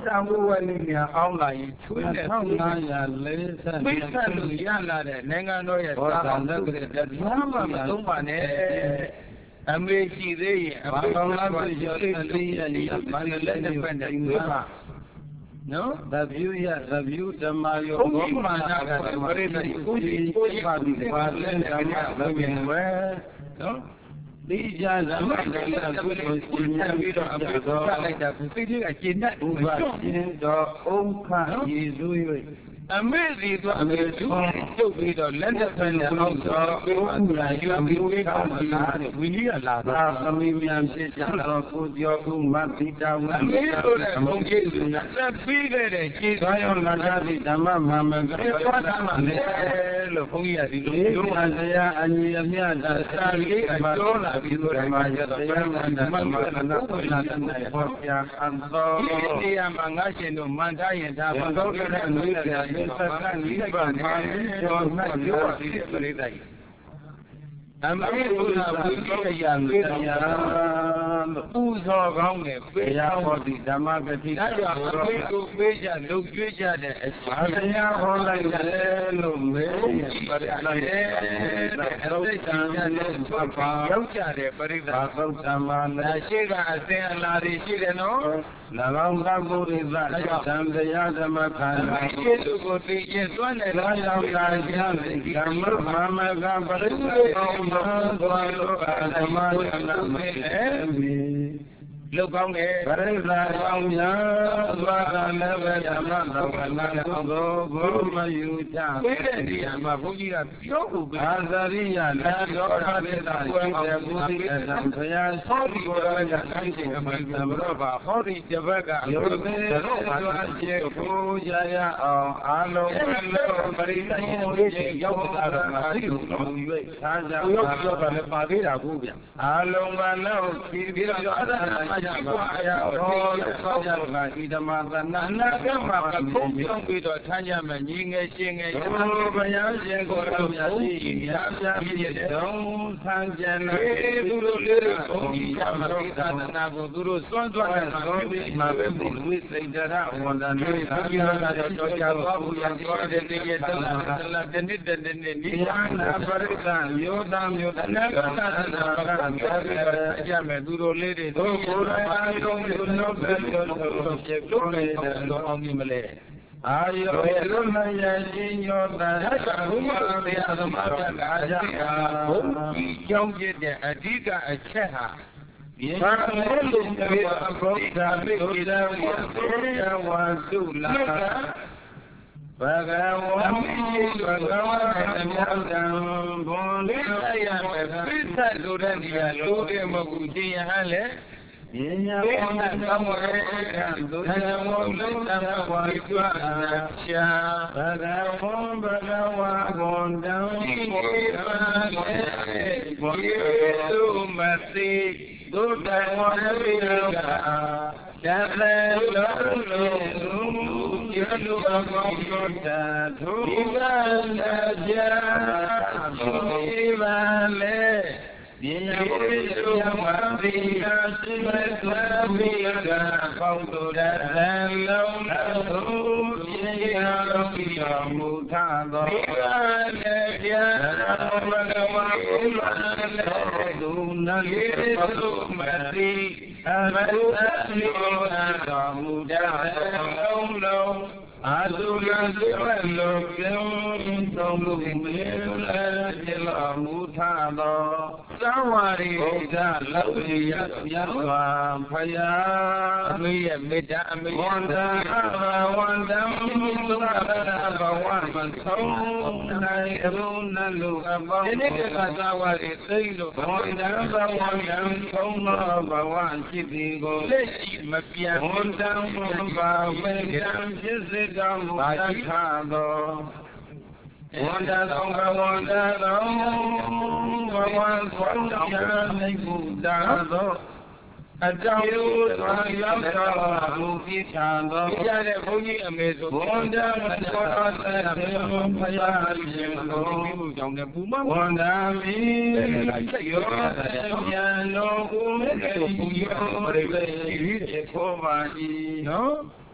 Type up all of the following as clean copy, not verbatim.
တာဘဝလေးများအောင်းလာရင်ချွေးတဲ့ 1540 ပိဿလူရလာတဲ့နိုင်ငံတော်ရဲ့သာသနာ့ကလေးတရားမှမသုံးပါနဲ့အမေရှိသေးရင်အမေကောင်းလားဆိုရင်သိရနေဘာလဲလက်နဲ့ပတ်နေဝေးပါနော်သဗျူရသဗျူဓမ္မယောဘုရားမာနကပရိသေကိုကြီးပါပြီပါလဲဓမ္မဘုရင်ဝဲနော်ဒီကြသမတ်ကလည်းကုသိုလ်ရှင်မြတ်ပြီးတော့အပြုတော်လိုက်တာကိုသိတွေကကျင့်တတ်ဥပရှင်တော်ဥခယေစု၍အမေစီသွားအမေသူပြုတ်ပြီးတော့လက်နဲ့ဖက်နဲ့အောက်သောဥလာယူပြီးဝိကောင်းလာတယ်ဝိနည်းကလာတာသမီးများဖြစ်ကြတော့ကိုကျော်ဦးမတိတာဝအမေတို့ရဲ့ဘုံကျေးဇူးနဲ့သက်ပြီးခဲ့တဲ့ကျေးဇူးသွားရောလာသည့်ဓမ္မမမကသွားတာမှလည်းလို့ဘုန်းကြီးကဒီလိုပြောပါဆရာအညီအမျှသာစာလေးအကျော်လာပြီးတော့ဓမ္မရတော့ဘုရားဓမ္မကနာဥပနာနဲ့ဟောပြအံတော်ဒီနေရာမှာငါရှင်တို့မန်ထားရင်ဒါဘုရားရဲ့အနုရာသက်ကနိဗ္ဗာန်မှာကျော်မှတ်ပြောပြီးပြိတ္တိအမေဘုရားဘုရားရံတရားပူဇော်ကောင်းတယ်ပေးရဟောဒီဓမ္မဂတိဒါကြောင့်အမေကိုပေးကြလုပ်ကျွေးကြတဲ့အရှင်တရားဟောလိုက်တယ်လို့မေးပါတယ်လိုက်တယ်အဲ့ဒီသံဃာနဲ့ပတ်ပါရောက်ကြတယ်ပရိသတ်သုတ်တမနာရှိကအစဉ်အလာတွေရှိတယ်နော်၎င်းကပုရိသသံတရားဓမ္မခန္ဓာရှိသူကိုသိခြင်းသွမ်းတယ်လာရောက်လာကြတယ်ဓမ္မမမကပရိသတ်တော်မှာသွားလို့ဓမ္မရဏမေလောက်ကောင်းတယ်ပရိသတ်ကောင်းများသွားတာလည်းပဲဓမ္မတော်ကနာသောဘုမယူချပေးတဲ့နေရာမှာဘုန်းကြီးကပြောဖို့ပဲအာသရိယနာတော်ရတဲ့သာရှိတဲ့ဘုရားသံဘုရားဆောဒီကိုရကတိုင်းရှင်အမှန်သမရောပါဟောဒီတစ်ပတ်ကရုပ်သေးတော့အကျေကိုကြရအောင်အာလုံးလုံးပရိသတ်ရှင်တို့ရောက်တာတော့မရှိဘူးလို့ယူ၍သာကြရောက်တော့လည်းပါသေးတာကိုဗျအာလုံးကလည်းပြီးတော့အရဟံမှာကြပါအရာတော်ဆောကြကဣဒမသနာနာကမှာကဘုံပြုံးပြီးတော့ထမ်းကြမယ်ညီငယ်ရှင်ငယ်ဘုရားရှင်ကိုယ်တော်မြတ်ရှိရာပြည့်တဲ့တုံးဆန်းကျင်တဲ့သူတို့လေးတွေဘုံကြီးရမှာသာသနာကိုသူတို့စွန့်သွားတဲ့မှာမှာပဲဘုဝိစိတ်တရဝန်တန်တွေဘုရားကတော့ကြောကြသွားဘူးရသွားတဲ့တည်းရဲ့တလားတနေ့တနေ့နိယနာပရိသယောသမျိုးတဏ္ဍသာသနာကအကြမဲ့သူတို့လေးတွေတို့ကိုယ်တိုင်အားလုံးကိုနှုတ်ဆက်လို့ဖြစ်လို့နေတဲ့တော့အောင်ပြီမလဲအာယောရုဏယရှင်ညောတရကဘုရားတရားသမားကအာကြဘုန်းကြီးကြောင်းပြတဲ့အဓိကအချက်ဟာယေသာမေလုကေအဘောဓာမိဣဒံဝေဝါစုလာဘဂဝံဘဂဝံမြတ်တံဘုံလေးရမယ်ပိဿလိုတဲ့နေရာလိုတယ်မဟုတ်ဘူးရှင်ယဟန်လေယညာဘုံသောဝရေကံဒုသနမောလုတံဝါကျွာရှာဘဂဝံဘဂဝါဘုံတံဝိဝေသလေဘုရေသုမတိဒုတံဝရဝိရကသဗ္ဗလောယလုအကောသောတာသုဘနာကြသုဘလေဒီယဝိသုမတိသာစိမသဝိရကကောင်းတုရသံလုံးသုပြေယလောကိတော်မူထသောဒီကလည်းပြာဘဂဝါဘုရားလည်းဒုနယေသုမတိအဘုရားနိရောဓတော်မူတတ်လုံးလုံးအာသုရသေဝလောကံသုံးလို့မေလာပြလောမူထသောသံဝါရီဘုရားလောကီယမြတ်စွာဘုရားအမေရဲ့မေတ္တာအမေဝန္တံဝန္တံသုခဘဝမဆုံးနိုင်အရုဏလူအပေါင်းဒီနေ့ကသာဝါရီသိလို့ဝန္တံဘဝံသုံးသောဘဝရှိသည်ကိုလက်ရှိမပြန်ဝန္တံဘဝဝေကံဖြစ်စေတော်မူတတ်သောဝန္တသောဘဝန္တသောဘဝသောတရားနေမှုတာသောအကြောင်းသာရောက်တော်မူဖြစ်ချံသောရတဲ့ဘုန်းကြီးအမေဆိုဝန္တမသောတဲ့ဘုရားရှင်ကိုပြုကြောင့်လည်းပူမဝန္တမီယောဉာဏ်တော်ကိုမေတ္တာဘုရားပရိသေခေခောပါ၏နော်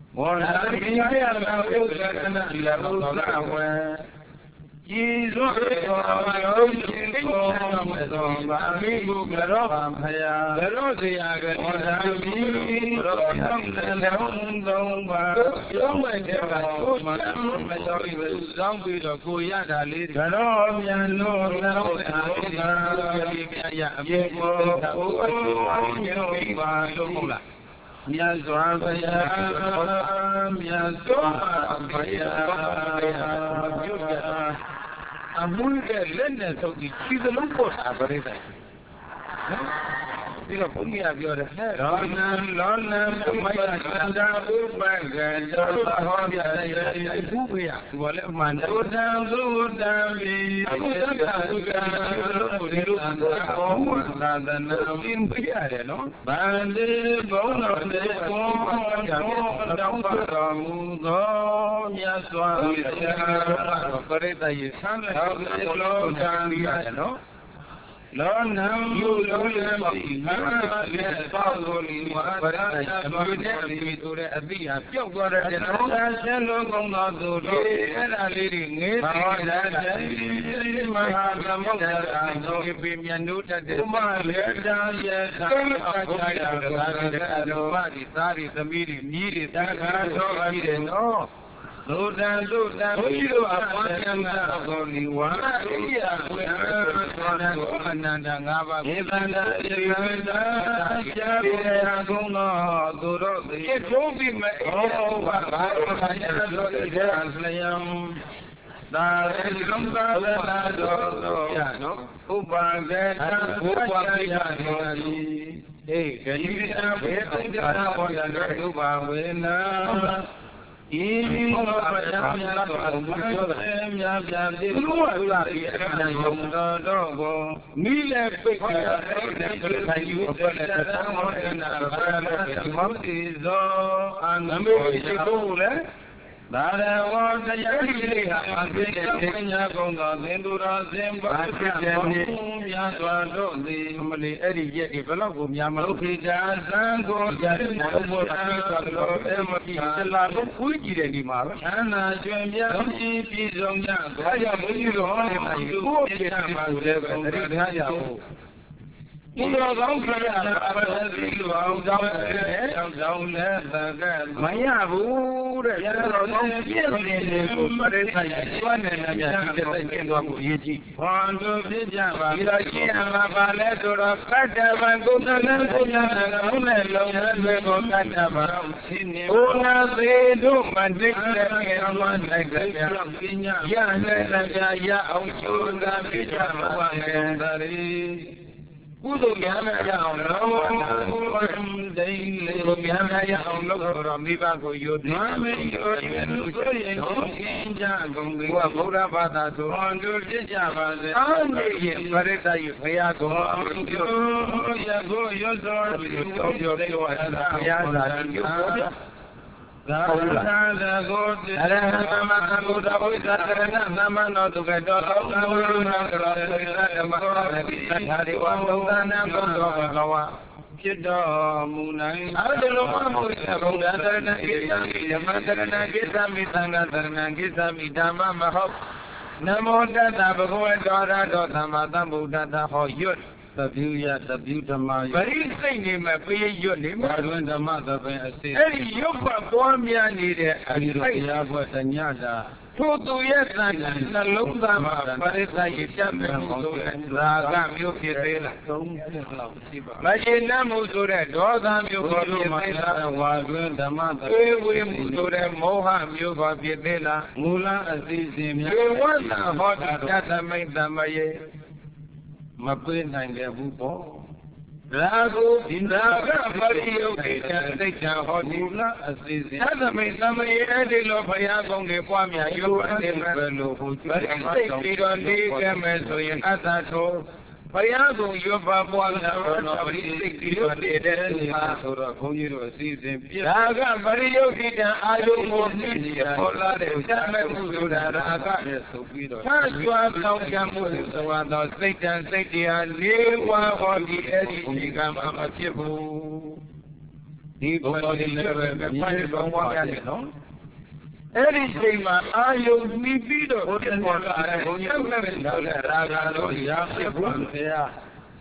One Jesus, I I'm going to learn so she's a local. You put me up your head. London, my Lord, now you Lord, Lord, you are only one. Udo Yama Yam, Namo Tata Bhagavata Dhamma Buddha Hoyut. The beauty of my very thing, my prayer, your name, I went the mother of a city. Hey, you perform your needed, and you have what a yada. 2 years, and the look them up, but it's like you jump and Raga, you feel but in Namusuret, all them you got was when the mother, we moved to them, Moham, you got Yedela, Mula, Azizim, you want a hot that made them a year. Mapin and their Bupo. Rago, in Raga, Mario, they can hold Mula, Azizim. As made some year, they love Payagong, the Pamia, you and the fellow who they don't leave them as we had that all. Payago, you have one of the Raga, Mario, I don't want to for Lade, you have no campus, so I don't think and say, and live one for the Eddie, become a ဒီဘုံတော်တွေလည်းပဲဖိုင်ပေါင်းပါရတယ်နော်အဲ့ဒီချိန်မှာအာယုံမိပြီးတော့ဘုရားပေါ်လာတဲ့ဘုံကြီးနဲ့တော့ရာဂါတို့ရာဖြစ်ဘုရား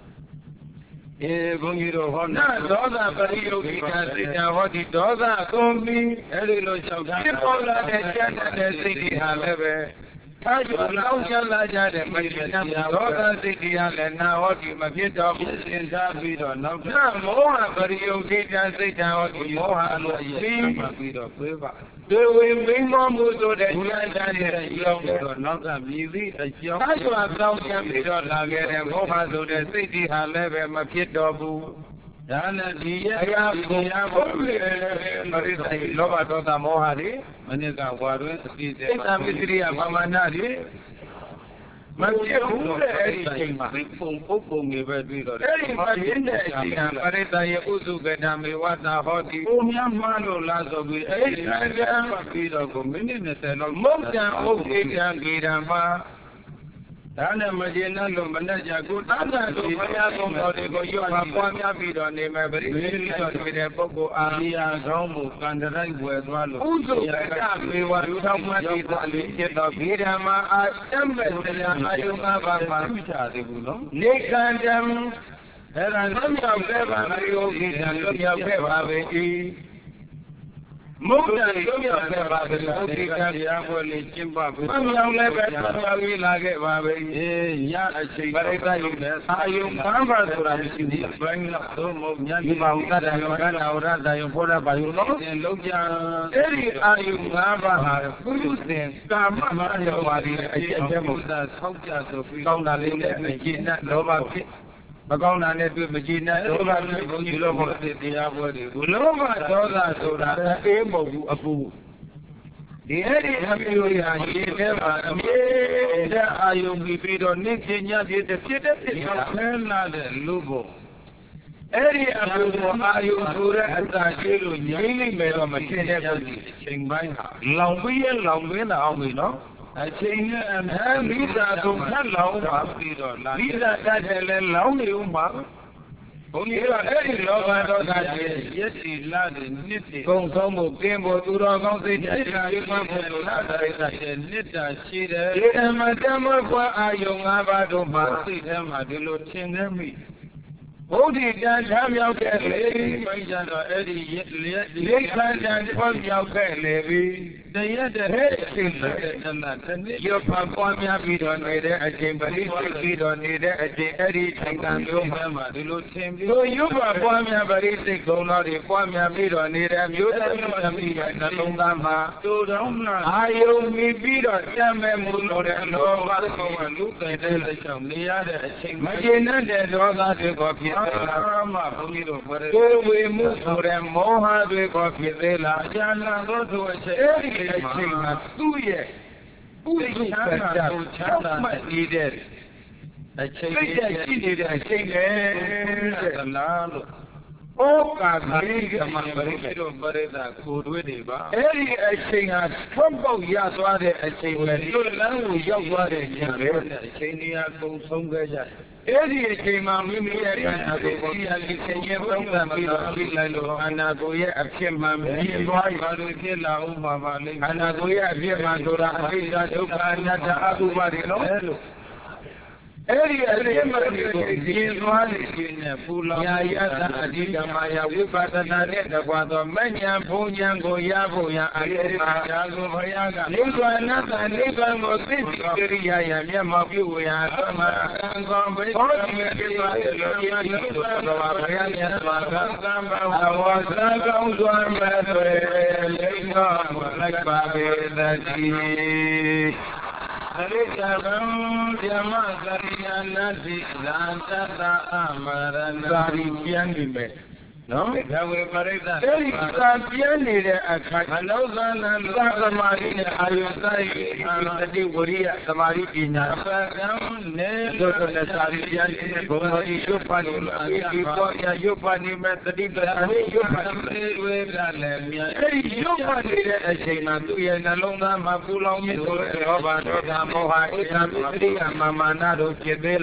ဘုန်းကြီးတို့ဟောနာဒေါသပရိယုတ်တိကစိတ်ဟောဒီဒေါသအကုန်ပြီးအဲ့ဒီလိုလျှောက်ထားဖြစ်ပေါ်လာတဲ့ကျမ်းတဲ့စိတ်တွေဟာလည်းပဲထားကြလောင်းချလာကြတဲ့မကျင်တဲ့ဒေါသစိတ်တရားလည်းနာဟောဒီမဖြစ်တော့ဘူးစဉ်းစားပြီးတော့နောက်ထပ်မောဟပရိယုတ်တိကစိတ်ဟောဒီမောဟအလိုပြီးတော့ပြေးပါတွေဝင်မင်းမောမှုဆိုတဲ့ဉာဏ်တန်းရဲ့ကြောင်းတော့နောက်ကမြည်ပြီးအကြောင်းအားကြောင့်ကောင်းချမ်းပြီးတော့လာခဲ့တဲ့မောဟဆိုတဲ့စိတ်ကြီးဟာလည်းပဲမဖြစ်တော့ဘူးဒါနဲ့ဒီရဲ့အရာကိုရဖို့လေပရိသေလောဘဒေါသမောဟတွေမနစ်ကဝါတွင်အတိစိတ်သာမစ္စရိယဗမာနာတွေမဖြစ်ဘူးတဲ့အဲ့ဒီချိန်မှာပုံပုပ်ပုံတွေပဲပြီးတော့အဲ့ဒီမှာရင်းတဲ့အချိန်ကပရိသေရဲ့ဥစုကဓမ္မေဝတာဟောတိကိုများမှန်းလို့လားဆိုပြီးအဲ့ဒီအကြံပြီးတော့ကိုမိနစ်20လောက်မုတ်တန်ဥဒေတံဂေရမဒါနဲ့မကျေနပ်လို့မနဲ့ကြကိုတန်းတန်းတို့ဘုရားသုံးတော်တွေကိုရွတ်ပါပွားများပြီးတော့နေမယ်ပရိသေတော်တွေ့တဲ့ပုဂ္ဂိုလ်အာရိယာကောင်းမှုကံတရိုက်ဝယ်သွားလို့ဥစုကမေဝလူတော်မှတိသလေးจิตတော်ဂေရမအာတမ်းမဲ့တရားအာယုငါးပါးမှာပြုချသေးဘူးနော်နေကံတံအဲ့ဒါလွတ်မြောက်ခဲ့ပါမေယောဂိတံလွတ်မြောက်ခဲ့ပါပဲဤမုတ်တန်လွတ်မြောက်ခဲ့ပါပဲဥဒိကတရားပွဲလေးကျင့်ပပြီးအမြောင်လည်းပဲဆက်ပြီးလာခဲ့ပါပဲညအချိန်ပရိသတ်ရုံနဲ့အာယုံဘာမှဆိုတာမရှိဘူးဘယ်တော့သို့မဟုတ်ညဒီပါဟုတတ်တယ်ကန္နာဝရတယုံဖောရပါယုံလို့လုံးကြအဲ့ဒီအာယုံ၅ပါးဟာကုသစဉ်ကာမမရောပါဒီအကျင့်ချက်မဟုတ်တာဆောက်ကြဆိုပြီးကောင်းတာလေးနဲ့အကျင့်နဲ့လောဘဖြစ်မကောင်းတာနဲ့တွေ့မကြည်နဲ့လောဘနဲ့ဘုန်းကြီးလောဘတဲ့တရားပွဲတွေလောဘဒေါသဆိုတာအေးမဟုတ်ဘူးအပူဒီအဲ့ဒီအမျိုးရာရေထဲမှာအမြဲတမ်းအာယုံပြီးတော့နေ့ချင်းညဖြစ်တဲ့ဖြစ်ဆင်းလာတဲ့လူကိုအဲ့ဒီအမျိုးကိုအာယုံဆိုတဲ့အစာရှိလို့ငြိမ့်နေမယ်တော့မထင်တဲ့ပုဂ္ဂိုလ်ချိန်ပိုင်းဟာလောင်ပြီးရလောင်ရင်းအောင်ပြီနော်အချိန်နဲ့အမှန်မိသားစုထပ်လောင်ပါပြီးတော့မိသားတတ်တယ်လဲလောင်နေဦးမှာဘုန်းကြီးကအဲ့ဒီလောဘဒေါသရဲ့ယက်စီလာတဲ့နှစ်တွေကုံဆုံးမှုကင်းဖို့သူတော်ကောင်းစိတ်တရားရွတ်မှဖို့လာတဲ့နှစ်တာရှိတယ်ဒီအမတမကွာအာယုံ၅ပါးတို့မှာစိတ်ထဲမှာဒီလိုထင်နေမိဘုဒ္ဓတန်ထားမြောက်တဲ့လေမိတ်ကြတော့အဲ့ဒီလက်ခံတန်ထွက်မြောက်ခဲ့လေပြီတရက်တည်းအချိန်နဲ့တဏှာတနည်းရပါပွားများပြီးတော့နေတဲ့အချိန်ပရိသေပြီးတော့နေတဲ့အချိန်အဲ့ဒီချိန်ကံမျိုးမှာဒီလိုသင်ပြီးရပါပွားများပရိသေကုံတော်တွေပွားများပြီးတော့နေတဲ့အမျိုးသားသမီးရဲ့နှလုံးသားမှာတူတော်မှအာယုံမိပြီးတော့တမ်းမဲ့မှုလို့တဲ့လောဘကောလူတဲ့လက်ဆောင်နေရတဲ့အချိန်မကျေနပ်တဲ့ဒေါသတွေကိုဖြစ်မှဘုန်းကြီးတို့ပြောတယ်ကိုယ်ဝေမှုဆိုတဲ့မောဟတွေကိုဖြစ်သေးလားအကျဉ်းလာတော့သူအချက်အဲ့ဒီအချိန်မှာသူ့ရဲ့ဥဒိကတာကိုချမ်းသာနေတဲ့အချိန်ရှိနေတဲ့အချိန်နဲ့သလားလို့ဩကာတိကမှာပရိသေတို့ပရိသကိုတွေးနေပါအဲ့ဒီအချိန်ဟာထွတ်ပေါက်ရသွားတဲ့အချိန်ပဲလွတ်လန်းကိုရောက်သွားတဲ့အချိန်ပဲအချိန်ကြီးအကုန်ဆုံးခဲ့ကြတယ်အဲ့ဒီအချိန်မှာမိမိရဲ့ခန္ဓာကိုယ်ကိုရည်ဆင်ခြင်ပုံစံပြီးတော့ပြီးလိုက်လို့ခန္ဓာကိုယ်ရဲ့အဖြစ်မှန်မြင်သွားပါလို့ဖြစ်လာဥပါပါလိမ့်ခန္ဓာကိုယ်ရဲ့အဖြစ်မှန်ဆိုတာအပိစ္ဆဒုက္ခအနတ္တအတုပါတွေနော်အဲ့လိုအဲ့ဒီအဖြစ်မှန်ကိုမြင်သွားတဲ့ခြင်းနဲ့ပူလောင်ညာယတအဓိကမာယဝိပဿနာနဲ့တကွာသောမဉ္ဇဉ်ဘုံဉဏ်ကိုရဖို့ရအရိယာရာဇုဘုရားကနိဗ္ဗာန်နိဗ္ဗာန်ကိုသိသိကြရိယာယမျက်မှောက်ပြုဝေယသမအံကောဘိဟောတိမေတိဝါလောယတိသောဘဝဘုရားမြတ်စွာဘုရားဘဝဝါသကောင်းစွာမဲ့သွေလိမ့်တော်လိုက်ပါပေသတည်းအရိစ္ဆဗံဓမ္မသရိယာနာတိဇာတတအမရဏသာရိပြန်နေမယ်နော်ဒါဝေပရိသတ်အဲ့ဒီသာပြန်နေတဲ့အခါအလောဇာနသသမာဓိနဲ့အာယုစိုက်သတိဝရိယသမာဓိပညာအပကံနဲ့တို့နဲ့သာရိပြန်နေတဲ့ဘုံတော်ဤရုပ်ပါနေဒီပေါ်ရရုပ်ပါနေမဲ့သတိတရားရုပ်ပါနေဝေကလည်းမြန်အဲ့ဒီရုပ်ပါနေတဲ့အချိန်မှာသူ့ရဲ့နှလုံးသားမှာပူလောင်မြင့်ဆိုတဲ့ဟောပါဒေါသမောဟဧကံပစ္စရိယမာမာနတို့ဖြစ်သေးလား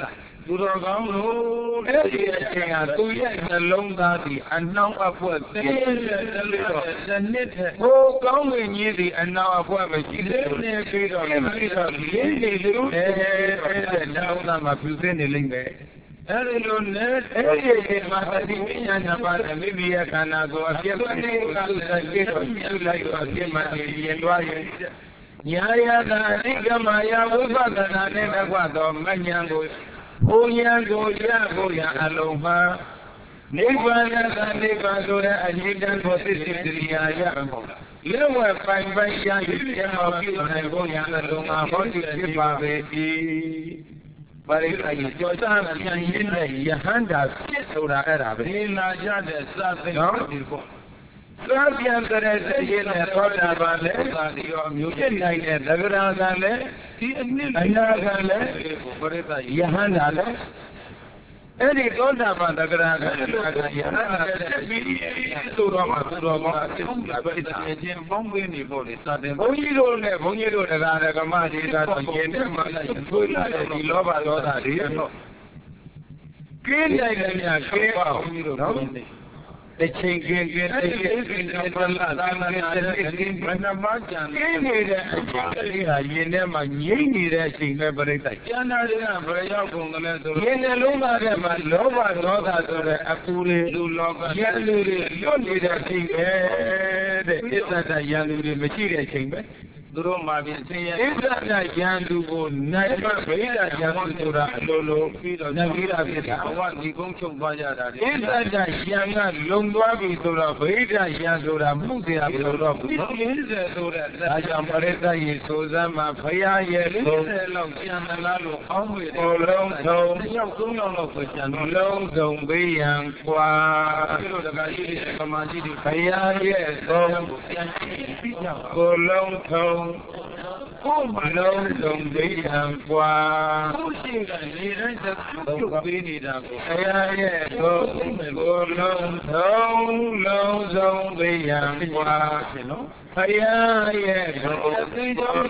သူတော်ကောင်းလို့အဲ့ဒီအချိန်ဟာသူရဲ့နှလုံးသားဒီအနှောင်းအဖွက်သိတယ်လို့တော့တစ်နှစ်ထက်ဟိုကောင်းဝင်ကြီးဒီအနှောင်းအဖွက်မရှိသေးနေပြီးတော့လေးနေလို့အဲ့ဒါနောက်သားမှာပြုစင်းနေလိမ့်မယ်အဲ့ဒီလိုနဲ့အဲ့ဒီမှာသတိပညာနာပါတယ်မိမိရဲ့ခန္ဓာကိုယ်အပြည့်အစုံကိုသူစိုက်ပြီးတော့ပြုလိုက်တော့အပြည့်မှရင်သွားရင်ညာယတာအနိကမယဝိပဿနာနဲ့တကွသောမဉ္ဇဉ်ကိုဘုံဉာဏ်ကိုရဖို့ရအလုံးမှာနိဗ္ဗာန်သာနိဗ္ဗာန်ဆိုတဲ့အငြိတ္တကိုသိစိတ္တရိယာရလက်ဝဲပိုင်ပိုင်ရရပြမောပြုနိုင်ဖို့ရအလုံးမှာဟောတိဖြစ်ပါပေ၏ပါရိသတ်ကြောစားပြန်ရင်းနဲ့ယဟန္တာဖြစ်ဆိုတာအဲ့ဒါပဲဒီလာကြတဲ့စသင်ဒီပေါ့သာပြန်တဲ့တည်းနဲ့သောတာပန်လည်းသာဒီရောမျိုးဖြစ်နိုင်တဲ့သဂရကလည်းဒီအနည်းအနာကလည်းပရိသတ်ယဟန္တာလည်းအဲ့ဒီသောတာပန်သဂရကလည်းယဟန္တာဖြစ်ပြီးဆိုတော့မှသူတော်မှာအဆုံးလာပဲချင်းပေါင်းပေးနေဖို့လေစတဲ့ဘုန်းကြီးတို့နဲ့ဘုန်းကြီးတို့တရားဓမ္မဒေသတော့ရှင်တဲ့မှာဆွေးလာတဲ့ဒီလောဘဒေါသတွေတော့ကင်းနိုင်တယ်များကင်းပါဘုန်းကြီးတို့နော်တချိန်ကင်းတဲ့ပလာသာမန်တဲ့ဒီဘဏ္ဍာကျန်နေတဲ့အချိန်လေးဟာယင်ထဲမှာငြိမ့်နေတဲ့အချိန်ပဲပြိတ္တကျန်တာတွေကဘယ်ရောက်ကုန်သလဲဆိုတော့ယင်နှလုံးသားထဲမှာလောဘဒေါသဆိုတဲ့အပူလေးလူလောကရန်လူတွေလွတ်နေတဲ့အချိန်ပဲတဲ့ဣသတရန်လူတွေမရှိတဲ့အချိန်ပဲသူတို့မှာပြင်ဆင်းရဲဣသတရန်လူကိုနိုင်မဗိဓာရန်လူဆိုတာအလိုလိုပြီးတော့နိုင်ပြီးတာဖြစ်တာဘဝဒီကုန်းချုပ်သွားကြတာဣသတရန်ကလုံသွားပြီဆိုတော့ဗိဓာရန်ဆိုတာမှုเสียပြီးတော့ဘူး40ဆိုတဲ့ဒါကြောင့်ပရိသတ်ရေဆိုစမ်းမှာဖရာရဲ့40လောက်ကျန်မလားလို့အောင်းဝေတယ်လုံးစုံ3ယောက်လောက်ပဲကျန်တော့လုံးစုံပေးရန်กว่าဒီလိုတကကြီးတွေပမာကြီးတွေဖရာရဲ့သုံးပြန်ကြည့်ပြီးကြပါကိုလုံးထုံကိုမလုံးစုံပေးရန်กว่าကိုရှိကနေတိုင်းသပြုတ်ပေးနေတာကိုဖရာရဲ့သုံးကိုလုံးထုံလုံးစုံပေးရန်กว่าနော်ဖရာရဲ့သုံးလုံး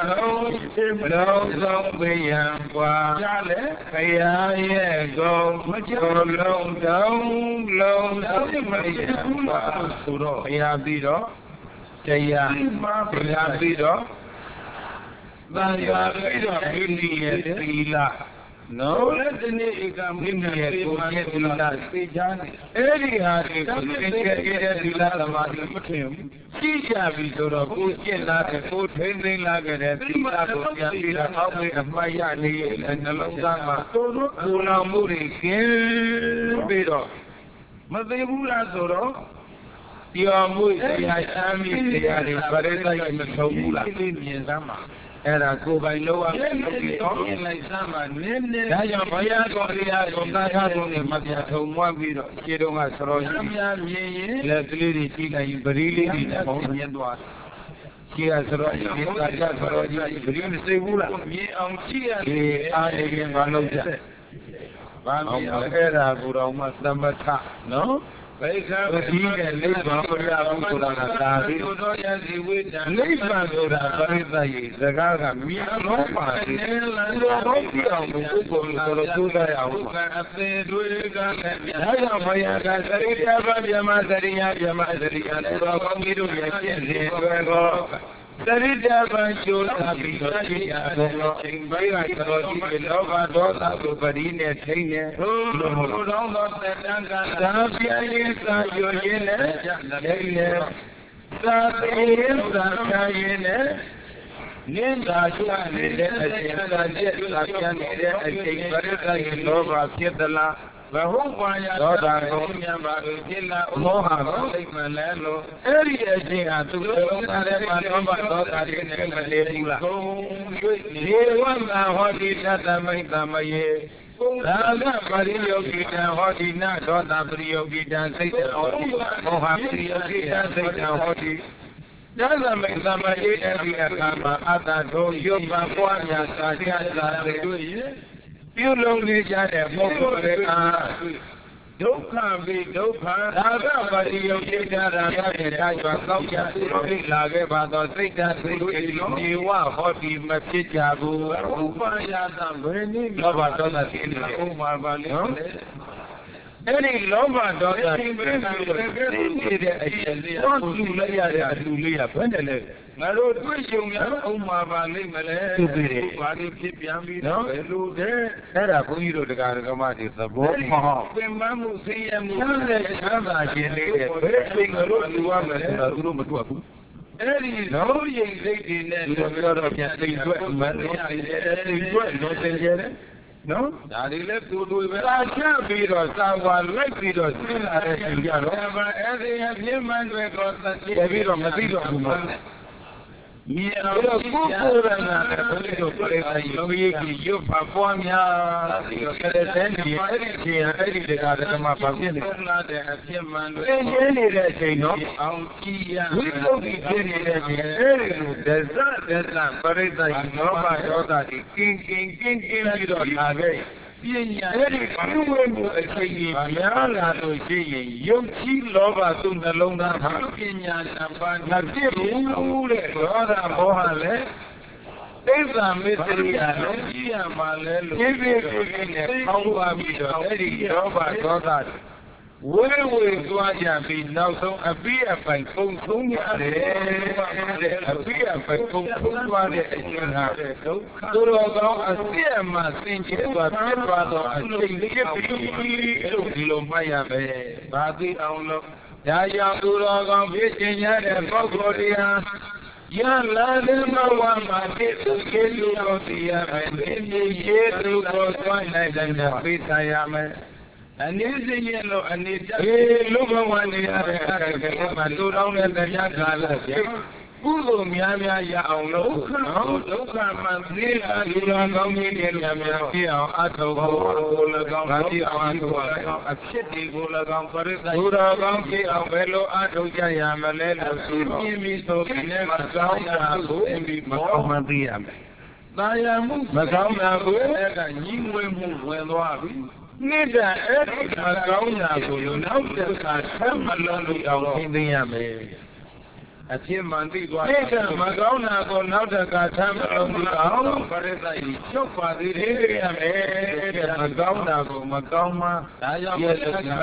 စုံပေးရန်กว่าကြားလေဖရာရဲ့သုံးလုံးထုံလုံးစုံပေးရန်กว่าဆိုတော့ဖရာပြီးတော့တရားဖရာပြီးတော့ဗာယာပြီးတော့မိမိရဲ့သီလနော်လက်တနေ့ဧကမိမိရဲ့ကိုယ်ရဲ့သီလသိချာနေအဲ့ဒီဟာတွေကိုသင်ခဲ့တဲ့သီလသမာဓိမထင်ဘူးရှိကြပြီဆိုတော့ကိုယ်ကျင့်လာတဲ့ကိုယ်ထိန်းသိမ်းလာခဲ့တဲ့သီလကိုပြန်ပြီးတော့အောက်မေ့အမှတ်ရနေတဲ့နှလုံးသားမှာပူလောင်မှုတွေကင်းပြီးတော့မသိဘူးလားဆိုတော့ပြောမှုတရားချမ်းမြေတရားတွေပရိသတ်မဆုံးဘူးလားသိမြင်စမ်းပါအဲ့ဒါကိုယ်ပိုင်လောကကိုမြင်လိုက်စမ်းပါနည်းနည်းဒါကြောင့်ဘုရားတော်တရားကိုသာသာဆုံးနဲ့မပြတ်ထုံမွားပြီးတော့ခြေတော်ကစရောကြီးများမြင်ရင်လက်ကလေးတွေကြည့်လိုက်ရင်ပရိလေးတွေနဲ့ပေါင်းမြင်သွားခြေကစရောကြီးသာသာစရောကြီးပရိမစိဘူးလားမြင်အောင်ကြည့်ရတယ်အားရရင်မလုပ်ကြဘာမြင်အောင်အဲ့ဒါကိုတော့မှသမထနော်ဘိက္ခဝတိရဲ့နိဗ္ဗာန်ကိုရအောင်ဆိုတာကဒါပြီးသောယစီဝိတ္တနိဗ္ဗာန်ဆိုတာပရိသတ်ရဲ့စကားကမြင်လို့ပါစေ။တော့ကြည့်အောင်ပုဂ္ဂိုလ်ဆိုတော့သူကရအောင်ပါ။အသေးတွေကလည်းဒါကြောင့်ဘုရားကသရိယဗဗြဟ္မသရိယဗြဟ္မသရိယနဲ့တော့ကောင်းကြီးတို့ရဲ့ကျင့်စဉ်တွေကိုသရိတဗံကျိုးလာပြီးတော့ကြည့်ရတော့ချိန်ပိုင်းကတော့ဒီလောဘဒေါသကိုပရိနဲ့ထိန်းနေလို့တော့တော့တန်တန်ကသာပြင်းစာရွရင်းနဲ့ထိန်းနေသာပြေးသာချရင်းနဲ့နင်းသာချနေတဲ့အချိန်သာကျက်သာပြန်နေတဲ့အချိန်ပရိသတ်ရဲ့လောဘဖြစ်သလားဘဟုပါယသောတာကိုမြတ်ပါလို့ဖြစ်လာမောဟကိုသိမှန်လဲလို့အဲ့ဒီအချိန်ဟာသူတို့ကလည်းပါတော့ပါသောတာတွေနဲ့မလေးဘူးလားဒီဝန္တာဟောတိသတ္တမိတ်တမယေသာကပရိယောဂိတံဟောတိနာသောတာပရိယောဂိတံစိတ်ဟောတိမောဟပရိယောဂိတံစိတ်ဟောတိဒါသမိသမယေအပိအခါမှာအတ္တတို့ယုတ်ပါပွားများစာချစာတွေတွေ့ရင်ပြုလုံးနေကြတဲ့ပုဂ္ဂိုလ်တွေက Dukha be dukha, Raga Vadio Jita Raga, Sauya, Laga Bado, Sita, Niwa, Hoti, Machijabu, Upayata, Veni, Lava, Umar Bali. Any Loma, Malo twishing Umar Bali, Bali, keep Yami, no, there, Sarah, Puyo, the Gargamati, the boat, Mamu, see, and Shama, very a road to one, Any no, you lady, no, I left to do it. I can't be or someone like it or every you perform where will Guaya be now? So a beer by Kung a beer by Kung a seer must think it was a Lomaya, Badi Aulo, Yaya Duraga, Virginia, and Bogoria. Young Ladima, my dear, to get you on the and in the year to go twilight and the face I am. And using yellow and it look one the other, my two down and the young Guru Miamia Yao, Manzilla, Yamia, Ato, a city, Gulagam, Guragam, Avelo, Ato Yamalela, me so never sound and be Mahomadia. Diamu, Magama, you will move well. Neither Eric Magona, you know, that come along in the Yame. At him, Mandi, Magona, go now that got time on the hour, but as I show for the area, Magona, Magoma, yes,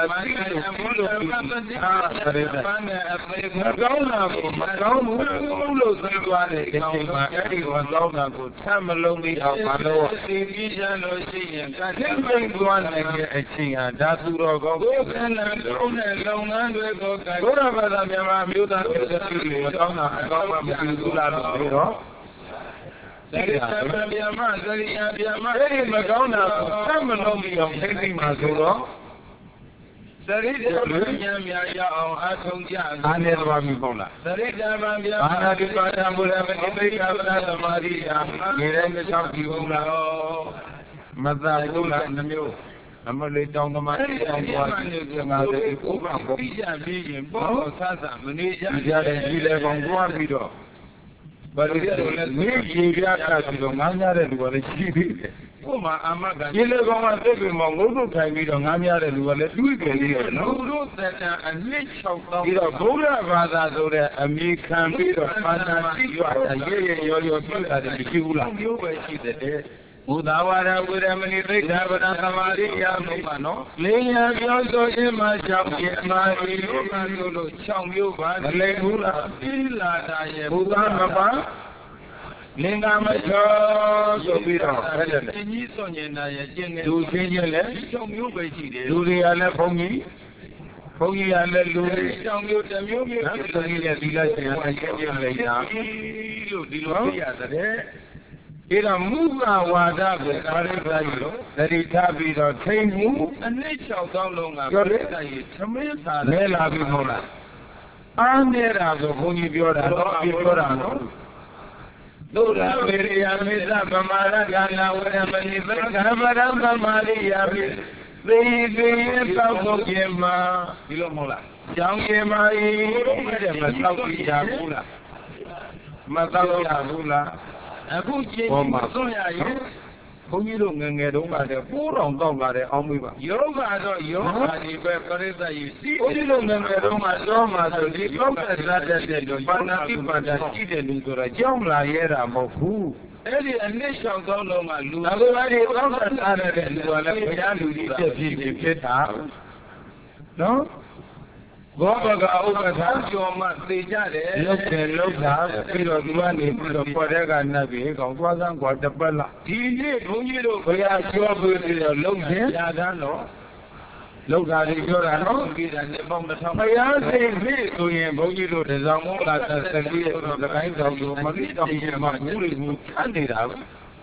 I'm going to lay down the money and but it's Udawara with a many big Havana, Leia Yoso in my shop, my Chong Yuba, Legula, Udama, Linga Macho, Sobira, do Kenya, do the other Pongi, Pongi and the Louis, Chong Yu, the Ira muga wada ko kare tayo dari tabi do thainu ane chau taw long ga kare tayi thame sa le la bi mola anera so bhunji pyo da pyo da no dora mere ya me sa pamara gana wara mani bhagavara pamari ya bi ve pau ko ke ma di lo mola chang ke ma yi ma sau ki ya bula ma sau ya bula Aku jadi maksudnya ဘုန်းကြီးတို့ငယ်ငယ်တုန်းကတည်းကပိုးတော်တောက်လာတဲ့အောင်းမိပါယောဂတော့ယောဂဒီပဲပရိသတ်ကြီးစီဘုန်းကြီးတို့ငယ်ငယ်တုန်းကတော့မှဆိုဒီကောက်တဲ့ဇာတ်တဲ့လူပါဏာတိပါဒရှိတဲ့လူဆိုတာကြောင်းလာရဲတာမဟုတ်ဘူးအဲ့ဒီအနည်းရှောင်သောလုံးကလူအခုအဲ့ဒီကောက်တဲ့စားတဲ့လူကလည်းဘုရားလူကြီးပြည့်ဖြစ်တာနော်ဘောဘကဥပ္ပဒါကျော်မှသိကြတယ်လောက်တာပြီးတော့ဒီကနေပြီးတော့ပေါ်တဲ့ကနတ်ကြီးကောင်သွားစမ်းกว่าတပတ်လားဒီနေ့ဘုန်းကြီးတို့ဘုရားကျော်ပြီးတော့လုံးတယ်ညာတန်းတော့လောက်တာတွေပြောတာနော်ဒီကနေ့ပေါင်းတစ်ထောင်ဘုရားစိတ်ပြီးဆိုရင်ဘုန်းကြီးတို့တစောင်းမို့လာသက်ပြီးတော့တကိုင်းဆောင်တို့မကိတောင်ကြီးမှာဘူးတွေဘူးဆန့်နေတာပဲ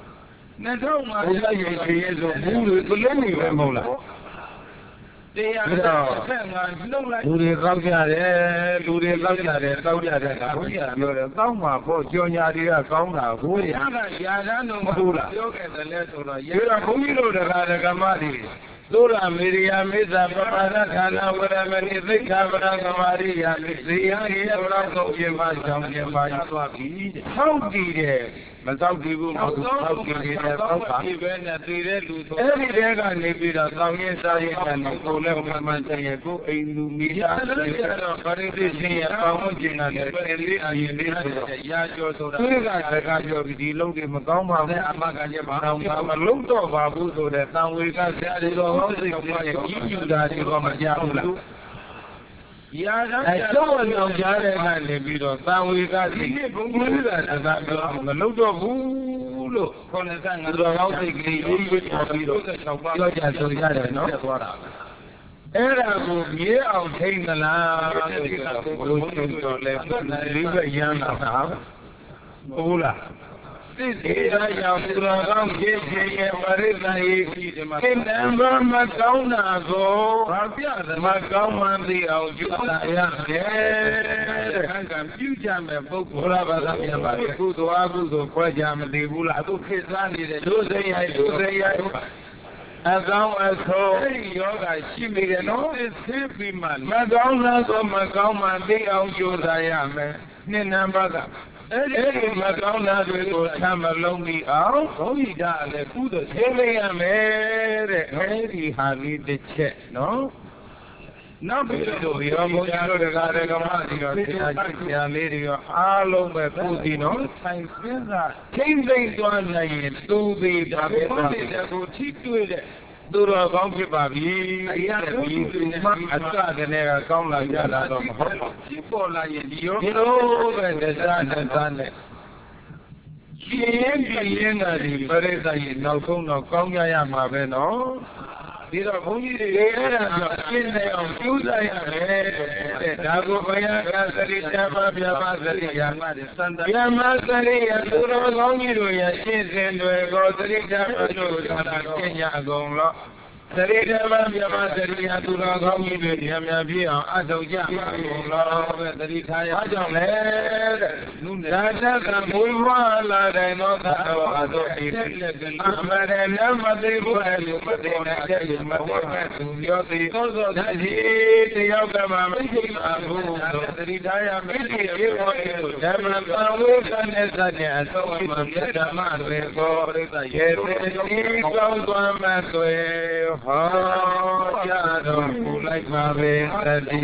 2000မှာဘုရားရဲ့ခေရဲ့ဆိုဘူးတွေဘလုံးနေပဲမဟုတ်လားတရားဆက်ငါနှုတ်လိုက်လူတွေကောက်ကြတယ်လူတွေကောက်ကြတယ်တောက်ကြတယ်ဒါဘုရားပြောတယ်တောက်မှာပေါ့ကြော်ညာတွေကကောင်းတာဘိုးရကယာတန်းတော့မဟုတ်လားပြောခဲ့တယ်လဲဆိုတော့ရေတော့ဘုန်းကြီးတို့တရားဓမ္မတွေသုရမေရိယာမေသာပပါဒခန္ဓာဝရမဏိသိက္ခာပရသမာရိယာမေဇေယရေဘလောက်ကုန်ပြမဆောင်ပြမရသွားပြီထောက်တည်တယ်မသောက်တည်ဘူးမဟုတ်ထောက်တည်တယ်သောက်ပါဒီပဲနဲ့တည်တဲ့လူဆိုအဲ့ဒီတဲကနေပြီးတော့သောင်းရင်စားရင်နဲ့ကိုယ်လည်းမှန်တည်းကိုအိမ်လူမိသားစုတွေတော့ပရိသေရှင်ရပေါင်းကျင်တာနဲ့ပြည်လေးအရင်လေးဆိုရာကျော်ဆိုတာသူကစကားပြောပြီးဒီလုံးတွေမကောင်းပါဘူးအမကကျမအောင်မလုံးတော့ပါဘူးဆိုတဲ့တန်ဝေကဆရာတွေတော့ဟောစိတ်ကကြီးကျူတာတွေတော့မကြဘူးလားရာတော့ကြောင့်ကြားတဲ့ကနေပြီးတော့သံဝေကစိတ်ဘုံကြီးကသာပြောမလုပ်တော့ဘူးလို့95တော်ကောင်းစိတ်ကလေးရေးပြီးတော့ပြောကြဆိုရတယ်နော်သွားတာအဲ့ဒါကိုမြေအောင်ထိမ့်သလားလို့ဆိုတော့ဘုရားတော်လည်းလေးပဲရမ်းလာတာဟုတ်လားသိသေးတာကြောင့်သူတော်ကောင်းဖြစ်ခြင်းရဲ့ပရိသတ်ရေးကြီးဒီမှာသင်္နံမကောင်းတာကိုဘာပြသမကောင်းမှန်သိအောင်ကျူတာရတယ်တဲ့ခံကပြုကြမယ်ပုဂ္ဂိုလ်ဘာသာပြန်ပါကုသိုလ်အကုသိုလ်ခွဲကြမသိဘူးလားအခုခေတ်စားနေတဲ့ဒုစရိုက်အကောင်းအဆိုးအဲဒီယောဂရှိမိတယ်နော်သိပြီးမှမကောင်းတာကိုမကောင်းမှသိအောင်ကြိုးစားရမယ်နှစ်နံပါတ်ကအဲ့ဒီမကောင်းတာတွေကိုဆမ်းမလုံးပြီးအောင်ဘုန်းကြီးကလည်းကုသိုလ်သိမရမယ်တဲ့အဲ့ဒီဟာလေးတစ်ချက်နော်နောက်ပြီးတော့ဒီရောဘုရားတို့တရားဓမ္မတွေရောတရားကျင့်တရားလေးတွေရောအားလုံးပဲကုသိနော်ဆိုင်စင်းကချိန်သိမ့်သွားနိုင်ရင်သူသေးတာပဲတဲ့ကိုထိတွေ့တဲ့သူတော်ကောင်းဖြစ်ပါပြီအရာဒီမှအစကနေကကောင်းလာကြတာတော့မဟုတ်ပါဘူးဖြစ်ပေါ်လာရင်ဒီရောဒီလိုပဲတရားနဲ့ရှင်းပြင်းတာဒီပရိသတ်ရဲ့နောက်ဆုံးတော့ကောင်းကြရမှာပဲနော်ဒီတော့ဘုန်းကြီးတွေအဲ့ဒါကြောင့်ရှင်းနေအောင်ကျူးစားရတယ်တဲ့ဒါကိုဘုရားကသတိတပါးပြပါသတိရမှာတဲ့သံဃာပြမသတိရသူတော်ကောင်းကြီးတို့ရဲ့ရှင်းစဉ်တွေကိုသတိတပါးတို့သာသာကျင့်ကြကုန်လို့သတိတပါးပြပါသတိရသူတော်ကောင်းကြီးတွေများများပြည့်အောင်အထောက်ကြပါကုန်လို့ပဲသတိထားရအောင်ကြောင့်လေတဲ့လူဒါတကမွေးဖွားလာတဲ့သောသာတော်အသောဤအမရဏမသိဘူးအလူမသိတဲ့မသိတဲ့သူပြောသည်သောသောတည်းတယောက်ကမှမရှိပါဘူးသတိထားရမယ်ဒီပြေပေါ်လို့ဓမ္မပံဝေကနဲ့စတဲ့အသောမှာဓမ္မတွေကိုပြိဿရဲ့ဒီကောင်းသွားမှဆိုဟောကြတော်မူလိုက်ပါပဲတတိ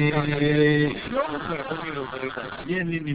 ယင်းနေ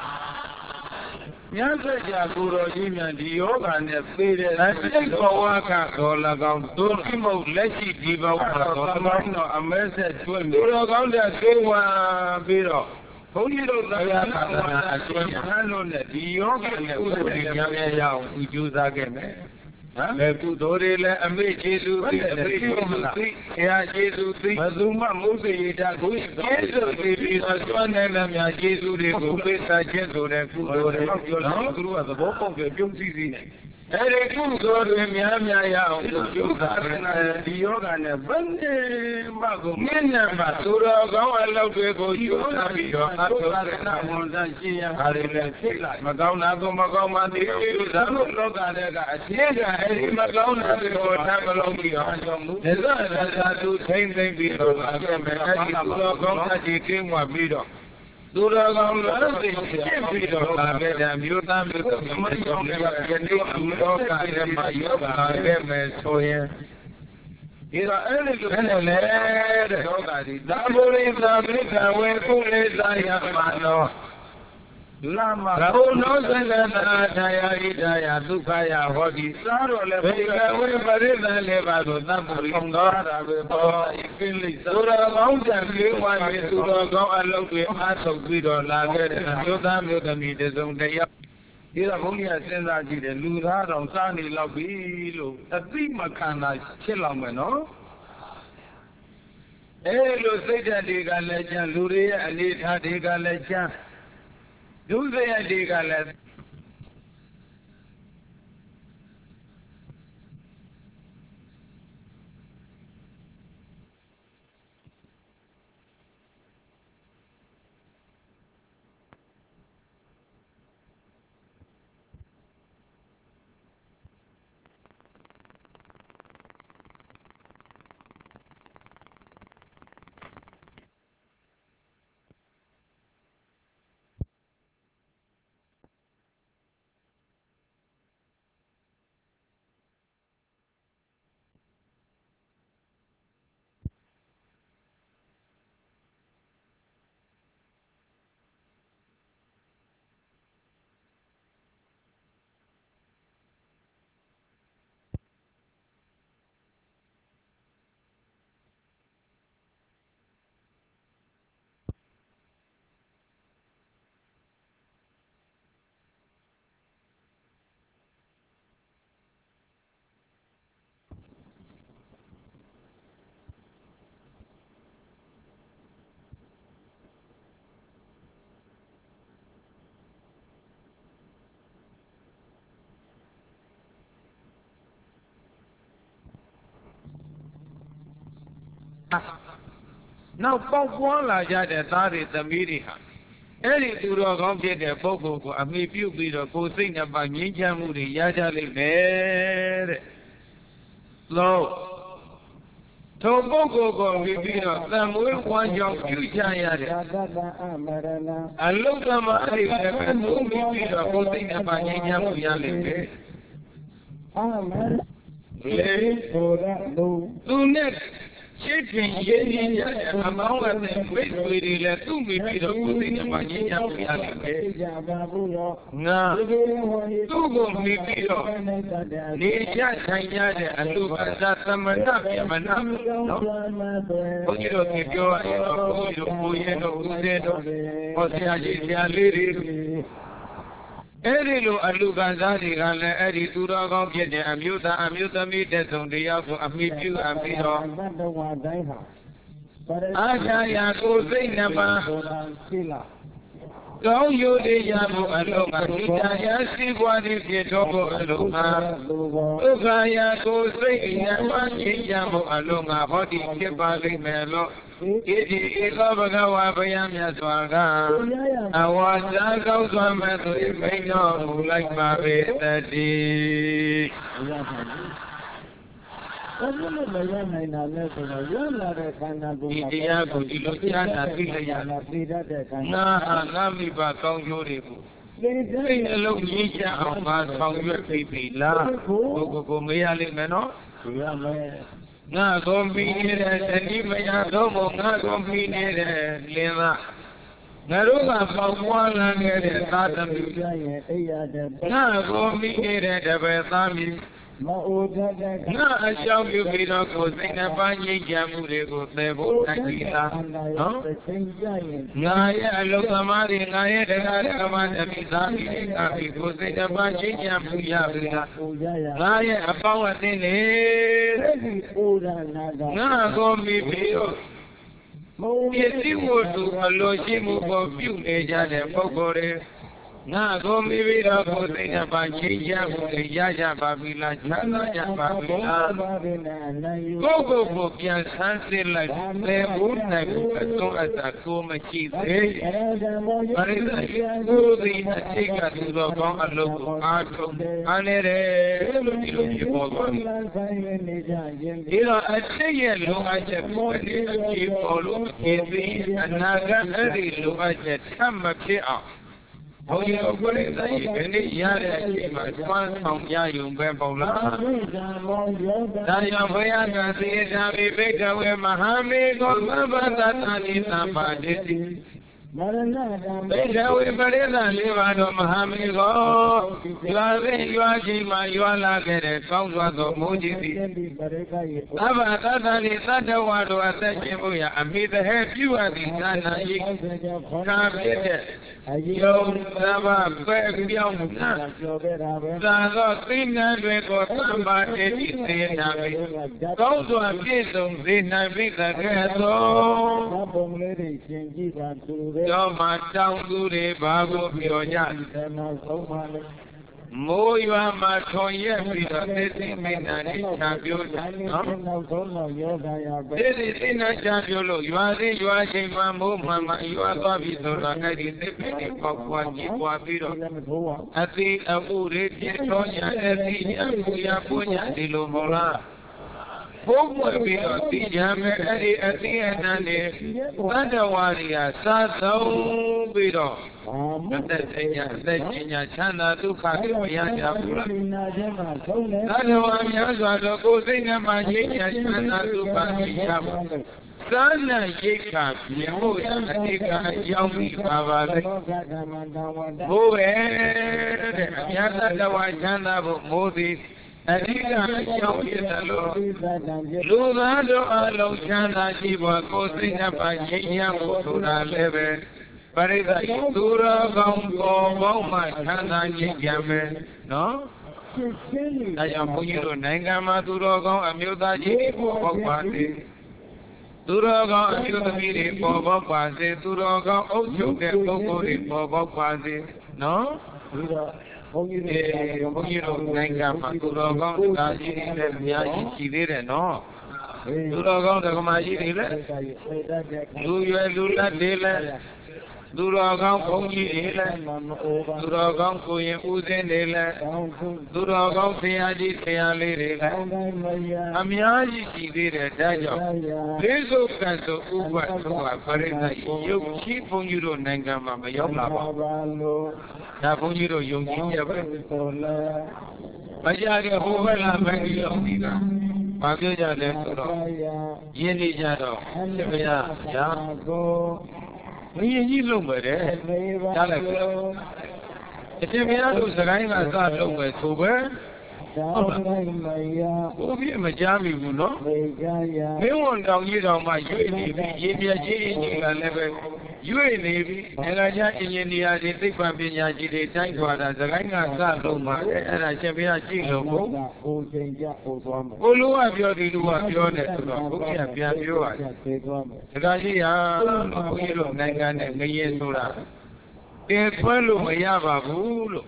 မြတ်စွာဘုရားကိုတော်ကြီးများဒီယောဂနဲ့ပြေးတဲ့စိတ်ဘဝကတော်၎င်းဒုက္ခမုတ်လက်ရှိဒီဘဝတော်သမိုင်းတော်အမဲဆက်ကျွတ်ပြီးတော်ကောင်းတဲ့သေဝါပြီးတော့ဘုန်းကြီးတို့တရားသာသနာအရှင်ဟန်လို့နဲ့ဒီယောဂနဲ့ဥဒ္ဒေများများရအောင်ကြိုးစားခဲ့မယ်လေကုသိုလ်တွေလည်းအမေကျေစုသိအမေကျေစုသိဆရာကျေစုသိဘသူမှမုတ်စေတာကိုကျေစုသိပြီးတော့ကျွမ်းနိုင်တဲ့များကျေစုတွေကိုပေးစားခြင်းဆိုတဲ့ကုသိုလ်တွေပြောလို့သူတို့ကသဘောပေါက်ကြပြုံးစည်းစည်းနေအဲဒီကုသိုလ်တွေများများရအောင်ပြုစားတယ်ဒီယောဂနဲ့ဘယ်နဲ့မှကိုမျက်နှာမှာသူတော်ကောင်းအလုပ်တွေကိုယူလာပြီးတော့အထုရဏဝန်သရှင်းရဟာတွေလည်းဖြစ်လာမကောင်းတာကိုမကောင်းမှသိပြီးသာလို့လောကတဲ့ကအရှင်းကအဲဒီမကောင်းတာတွေကိုထပ်မလုံးပြီးတော့အကြောင်းမူဒါသာသူထိမ့်သိမ့်ပြီးတော့အကဲ့မဲ့အဲဒီသူတော်ကောင်းအကြီးကင်းဝပြီးတော့သူတော်ကောင်းလို့သိရှင်းပြီးတော့လာခဲ့တဲ့မြို့သားမြို့တော်မတော်တဲ့ယနေ့အမောကရဲ့မှာရောက်လာခဲ့မယ်ဆိုရင်ဒီတော့အဲ့ဒီလိုနဲ့လေတဲ့ယောဂါဒီသာဘုရိသာမိကဝေကုလေသာယမနောလာမဘုနောသလနာထာယဣဒယဒုက္ခယဟောတိစားတော့လေဘေကဝေပရိသလေပါဆိုသဗ္ဗရိသောတာဝေဘောဣကိလိသုရကောင်းတံလေးဝါမြေသူတော်ကောင်းအလုပ်တွေအားထုတ်ပြီးတော့လာခဲ့တဲ့မြို့သားမြို့သမီးတစုံတယောက်ဒီတော့ဘုန်းကြီးကစဉ်းစားကြည့်တယ်လူသားတော်စားနေလောက်ပြီလို့အသိမခံတာဖြစ်လောက်မယ်နော်အဲလိုစိတ်ဓာတ်တွေကလည်းကျန်လူတွေရဲ့အနေထားတွေကလည်းကျန်ဒုစရိုက်တွေကလည်းနောက်ပေါက်ပွားလာကြတဲ့သားတွေသမီးတွေဟာအဲ့ဒီသူတော်ကောင်းဖြစ်တဲ့ပုဂ္ဂိုလ်ကိုအမိပြုပြီးတော့ကိုယ်စိတ်နှပါငြိမ်းချမ်းမှုတွေရကြလိမ့်မယ်တဲ့။လို့ထိုပုဂ္ဂိုလ်ကိုပြီးတော့သံမွေးဝမ်းကြောင်းပြုကြရတဲ့အလုသမအဲ့ဒီလည်းပဲသူပြီးတော့ကိုယ်စိတ်နှပါငြိမ်းချမ်းမှုရလိမ့်မယ်။လေသူနဲ့ရှင်းတင်ရေးရတဲ့အမောင်းတဲ့မိတ်ဆွေတွေလည်းသူ့မိပြီးတော့ကိုယ်စိတ်နှပါငြိမ်းချမ်းမှုရလိမ့်မယ်။ငါသူ့ကိုမိပြီးတော့နေရဆိုင်ရတဲ့အလူကသာသမဏပြမနာနော်။ဘုန်းကြီးတို့ပြောရရင်ဘုန်းကြီးတို့ကိုရဲတို့ဦးသေးတို့ဟောဆရာကြီးဆရာလေးတွေအဲ့ဒီလိုအလူကစားတွေကလည်းအဲ့ဒီသူတော်ကောင်းဖြစ်တဲ့အမျိုးသားအမျိုးသမီးတစုံတယောက်ကိုအမိပြုအပ်ပြီးတော့အာရှာယာကိုစိတ်နှပါကောင်းရိုးတွေရဖို့အလုံးကဒီတရားရှိပွားသည်ဖြစ်တော့ဖို့အလုံးကဒုက္ခယာကိုစိတ်နှပါချင်းကြဖို့အလုံးကဟောဒီဖြစ်ပါလိမ့်မယ်လို့ဣတိဧသောဘဂဝါဘုရားမြတ်စွာကအဝါစာကောင်းစွာမဲ့သူမိန်တော်မူလိုက်ပါပေတည်းဒီတရားကိုဒီလိုကြားနာသိလျက်ငါမိဘကောင်းကျိုးတွေကိုစိတ်နှလုံးကြီးချအောင်ငါဆောင်ရွက်ပြီလားကိုမေးရလိမ့်မယ်နော်ငါကိုပြီးနေတဲ့တတိမယသောဘုံငါကိုပြီးနေတဲ့လင်းသားငါတို့ကပေါက်ပွားလာခဲ့တဲ့သာသမီငါကိုပြီးနေတဲ့တပည့်သားမီငါအရှောင်းပြုပြီးတော့ကိုယ်စိတ်နှပါငြိမ်းချမ်းမှုတွေကိုသယ်ဖို့တိုက်ပြီးသားနော်ငါရဲ့အလုံးသမားတွေငါရဲ့တရားဓမ္မတမိသားတွေကပြီးကိုယ်စိတ်နှပါငြိမ်းချမ်းမှုရပြီလားငါရဲ့အပေါင်းအသင်းတွေငါကိုပြီးပြီးတော့ပစ္စည်းဝတ္ထုအလိုရှိမှုကိုပြုနေကြတဲ့ပုဂ္ဂိုလ်တွေ Nga go maybe the posting about Chia, Yaja Babila, Chana Babila. Go for Pian Sansi like they would have as long as a Kuma Chief. But it's a ticket to the Gong local art and I say yellow, I just want to keep all of it and Naga look at that come up here. Oh, you know, what is that? Any Yara, my one from Yayum Bembola. Dayavaya, the Vega, where Mahame, Gomabata, Nambadi. Vega, we Marina, live on Mahame, you are Jima, you are like a Congress of Moji. Abba, is not the one who has said, and me the head you are the Nana, you can't get it. Yo, Saba, Quack, young, Saba, clean that way for somebody, say, go to a piece, then I think that Yo, my town, do the Bago, your yacht. Mo, you are my toy, yes, this is in champion. This is in a champion. You are there, you are saying, Mamma, you are Bobby, so like I did the pop one, you are Bido. I think I would read Tonya, and the Punya, the Lomola. Homo Bido, the Yammer, at the end, and the Waria, Sato Bido. That's in your channel to Kaya. That's why I go sing about China to Kaya. Sana Yaka, Yaka, Young Baba. Oh, Yaka, Wajana, Moses. I think I shall get alone. Lugado, Alojana, Jiba, Cosing about Yam to the level. But it's a Dura Goma, Chana Yame, no? I am putting you to Nangama Durago, Amuda Jiki, Durago, Amuda for Bopasi, Durago, Ocho, for Bopasi, no? You know, Nangama Durago, Yaji did it, no? Durago, the Comaji, do you do that? Duragang Pongi, Duragang Koyan Uzen, Duragang Piaji Piali, Amiaji did a dajo. There's no cancer Uba, Farina, you keep on you don't Nangama, Yoma. Naponiro, you keep Majaga Huvela, Bangi of Nina. Maguja left Yeni Jado, Sevilla, you look at it. If you are the guy I thought over sober, oh, be a Majami, you know. They won't down you on my Navy, you a Navy, and I got in India, they think I'm being Yaji, they thank God as the guy I thought over, and I can be a jingle. Oh, look at your little one, your net, the guy, you don't Nangan and Mayesura. Pueblo me llama Bulo.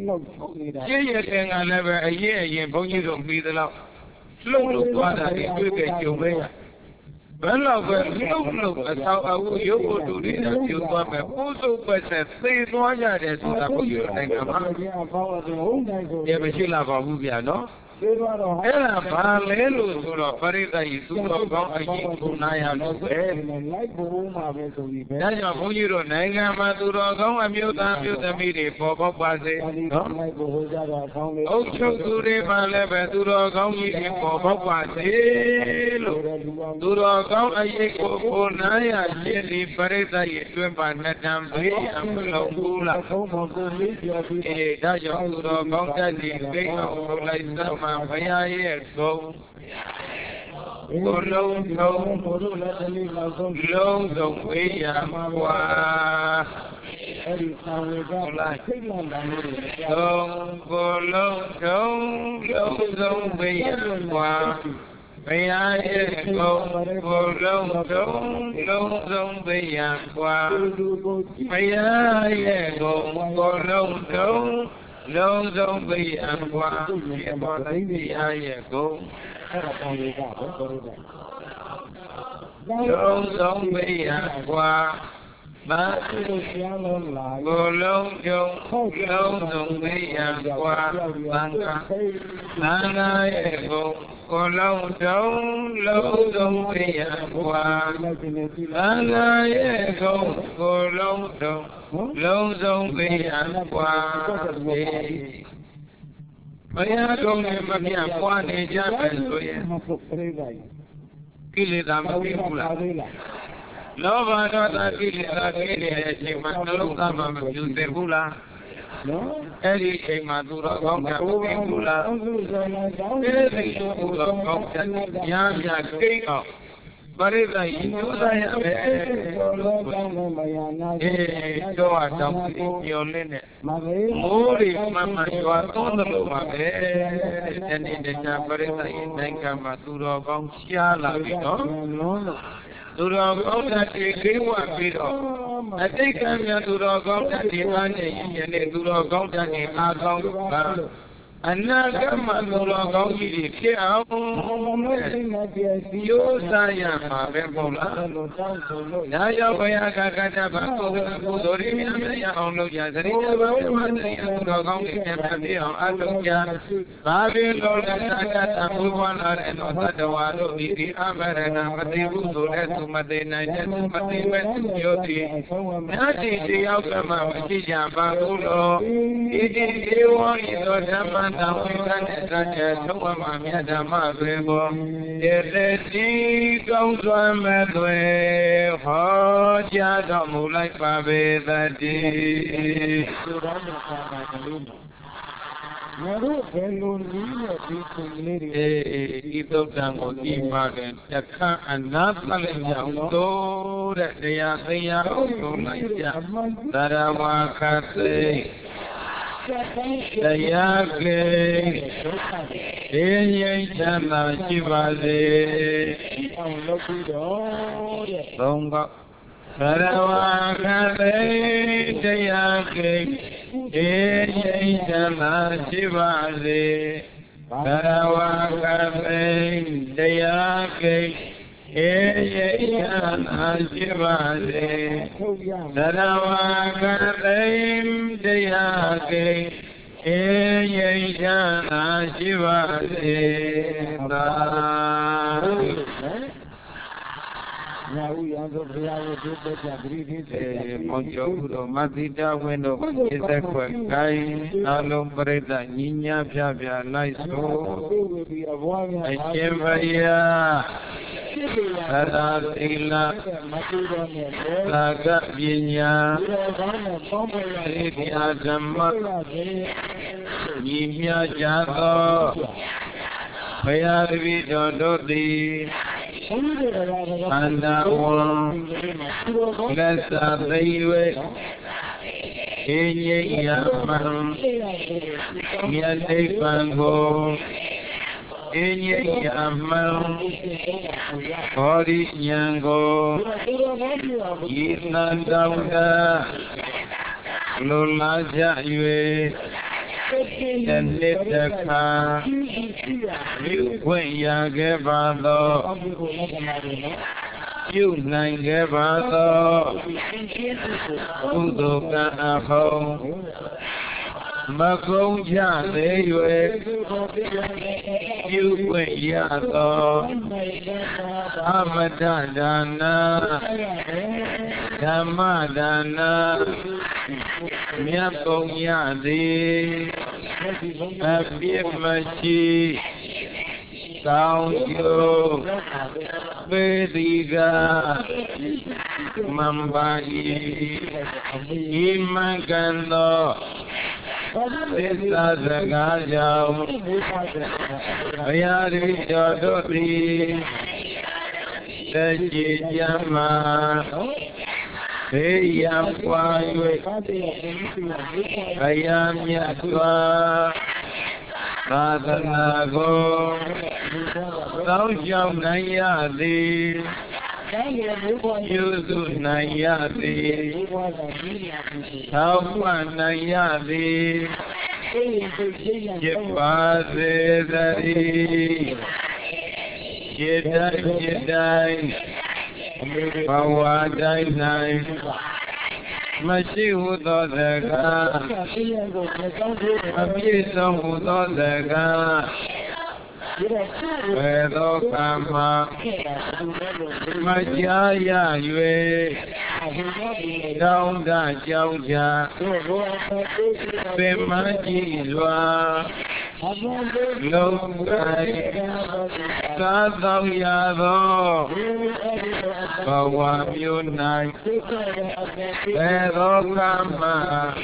I never a year in Bonito be the love. Slow para que yo vea. Bueno, look, as how I will you go to the you got me. Also, but say no allá de su apoyo en Gama. Ya me si la familia, ¿no? Era paralelo solo parida y su con allí con naya no sé. Ya yo voy a nega maduro con amiuta mire poco pase, ¿no? Ocho dure vale duro con y poco pase. Duro con allí con naya y parida y su empana también amlo gula. Ya yo duro con casi vengo con la Maya, go. Long, the way I'm long, Baya ye go long dong baya qua. Baya ye go long dong baya qua. Baya ye go long dong baya qua. Ba go long dong baya qua. Banga ye go long dong baya qua. Banga ye go long dong baya qua. Baya go ne baya qua ne ja so ye. Kileda ma pula. Lova da kileda kile che ma lo ka ma più te pula. Eri che ma dura con ka pula. Eri dura con ka ya che Parida Hindusa ya Joa Dam Yolene Mori Mama Joa Tondo Mabe and in the Parida in Nanka Maturo Gong Siala Vito Duro Gong that Kiwa Vito I think I'm Duro Gong that the Ane and Duro Gong that the Agong Another Maduro Gong Kia Yo saya Mabembola Naya Baya Kaka Dori ya Ono Yazari Gong Aluya Babi Lola Saka Tamuana and Otawado Viti Amarana Matibu Suretu Madena Mati Yoti Nati Tiakama Tijamba Ulo Iti Ewa Ido Japan Now we can Toma Yadama Rebo Yereti Goes on Medway Hoja Domulai Pabe Dadi Ito Tango Imagen Yaka Anathalia Do that they are Darawakate Dayake Chana Shivade Donga Darawakate Dayake Chana Shivade Darawakate Dayake Chana Shivade Darawakate Dayake Chana Shivade Moncho Matita bueno esta cuencay alombreta niña pia laiso Ayemaya Adila Laga Binya Riya Jamma Nimya Jato Payarvi Dododi Anda Wong Lesa Deiwe Enye Yaman Yate Pango Enye Yaman Hori Nyango Yitna Dauda Lola Jaiwe Nitaka Yukwenya Gebado Yunang Gebado Udoka Aho Makong Jadewe Yukwenya Amadana Damadana Myakong Yadi Abiyamachi Saungyo Vediga Mambai Imagando Sisa Zagajao Ayari Jodori Teji Jama Ayam Kwaywe Ayam Yakwa Radhanago Thou shalt not thee. You do not thee. Thou art not thee. Jipazedari. Jidai. Pawadai. Mashihu Dodega. Abhisamu Dodega. Vedokama Majaya Yue Dauda Jauja Pemaji Lua Lokai Sadau Yado Bawamyunai Vedokama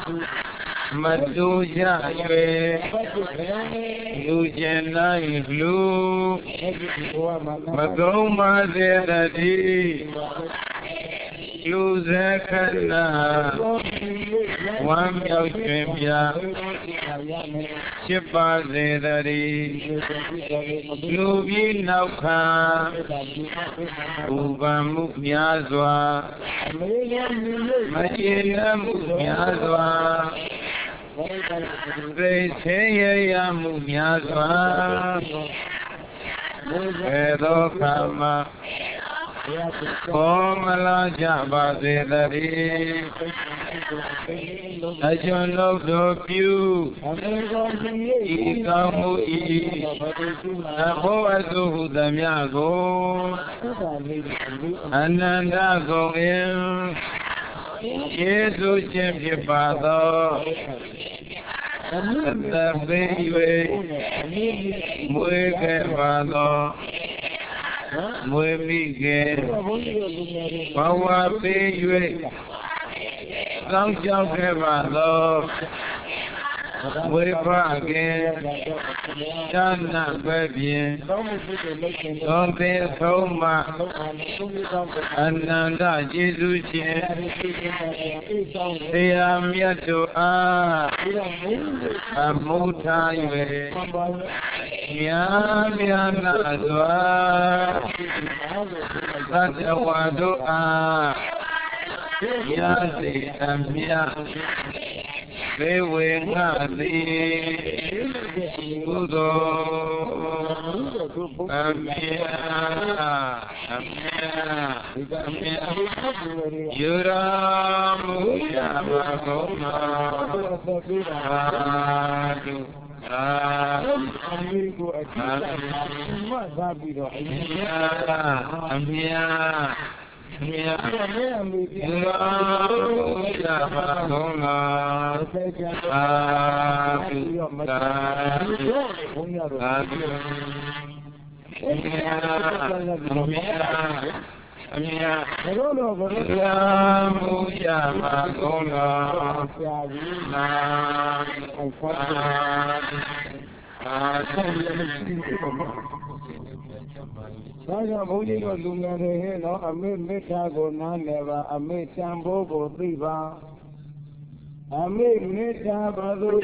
Maduja Yue Lujenai Lu Magoma Zeradi Luzekana Wam Yaushimya Shipa Zeradi Lubi Nauka Ubamu Myazwa Majina Myazwa Veseya Munyazwa Vedokama Komala Jabazedari Ajono Piu Ikamu I Namo Azuhu Damyago Ananda Goim Yesu Chimjipado Tabiwe Mueke Vado Muemige Pawa Piwe Sangchauke Vado Muepage Chana Bebye Tompe Thoma Ananda Jesus Seyam Yato Amuta Yue Myamyana Dwa Satawado Yasi Amya Bewe Ngadi Udo Amya Yuramu Yamagoma Adu Amya Saya boleh lunga deh, no, ame meta guna leva, ame cambo bodi ba, ame meta baru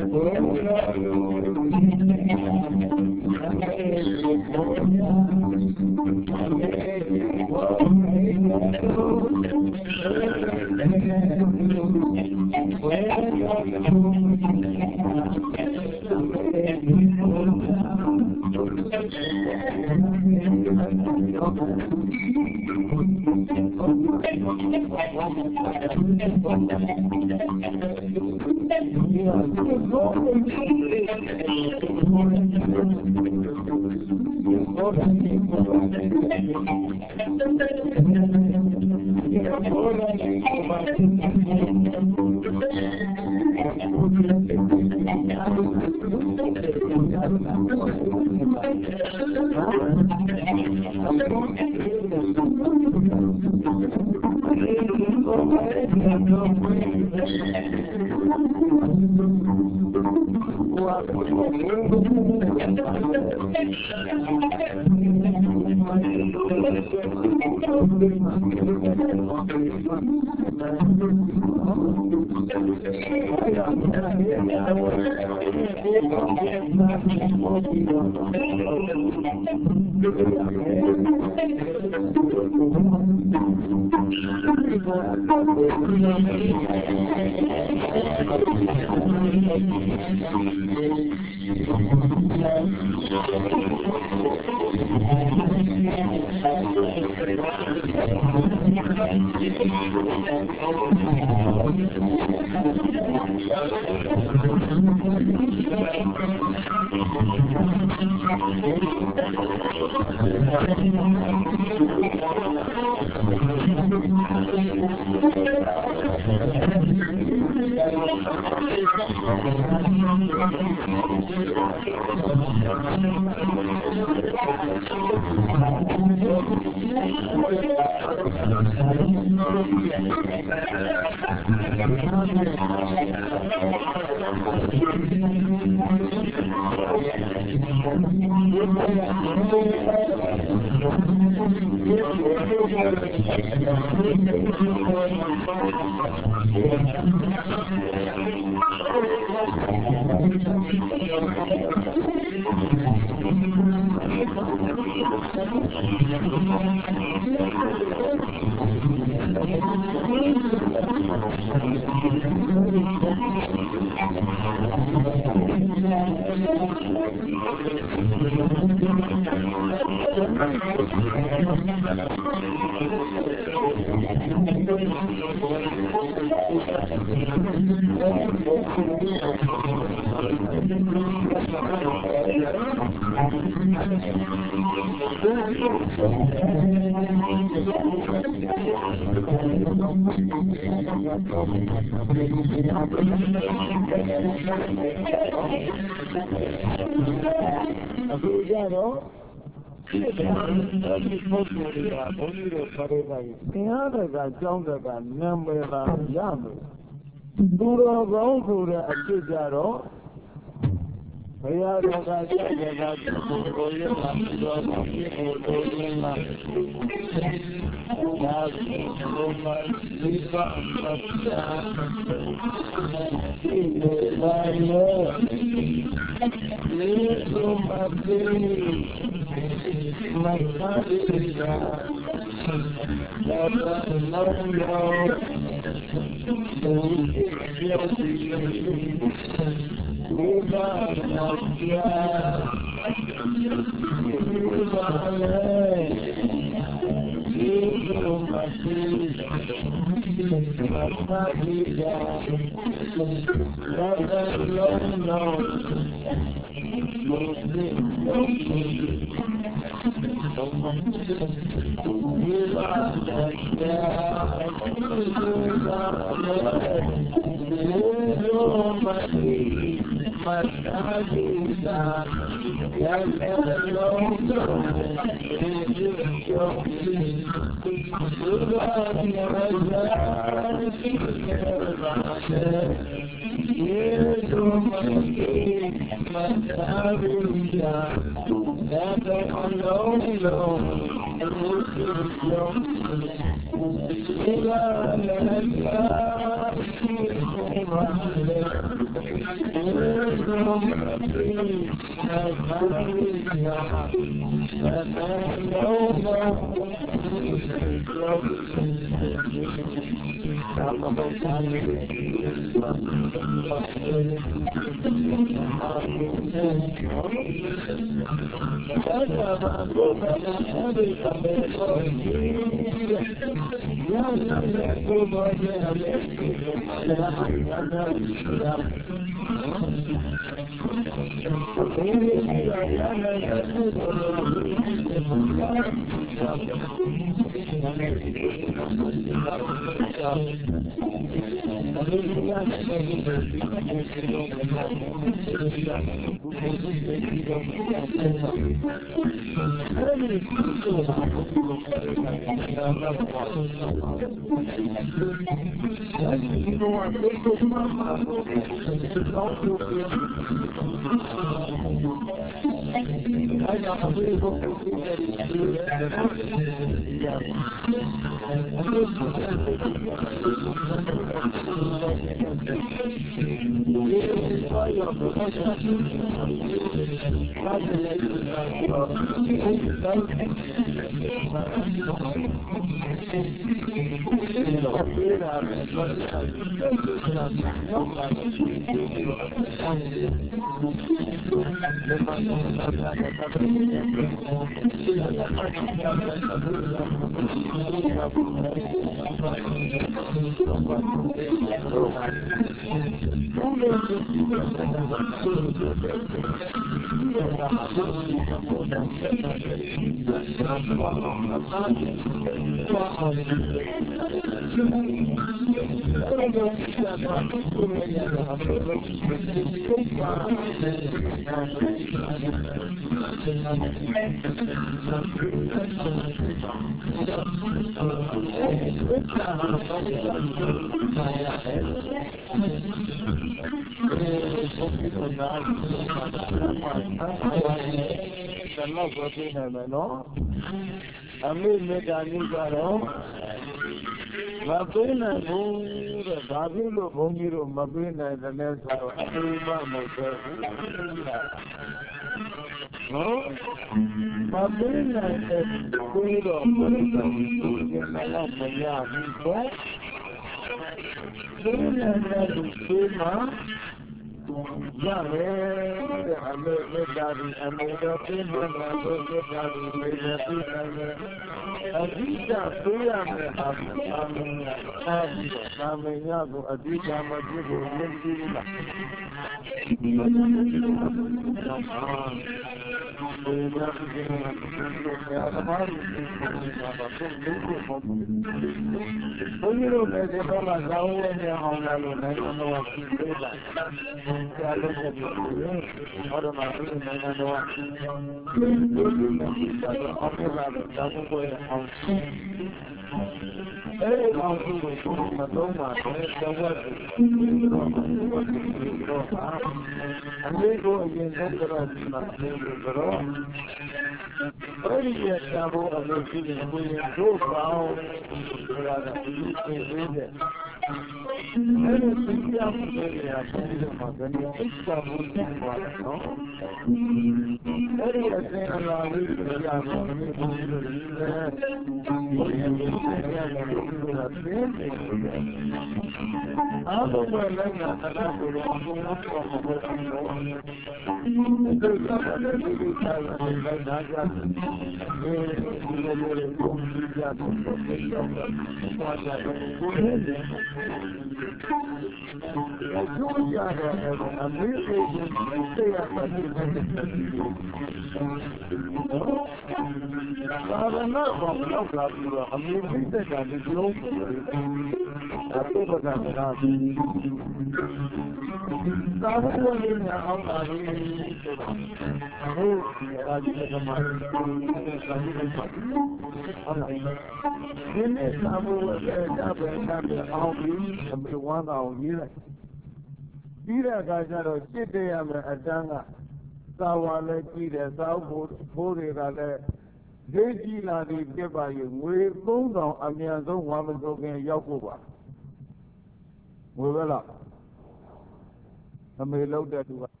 Well, I may load that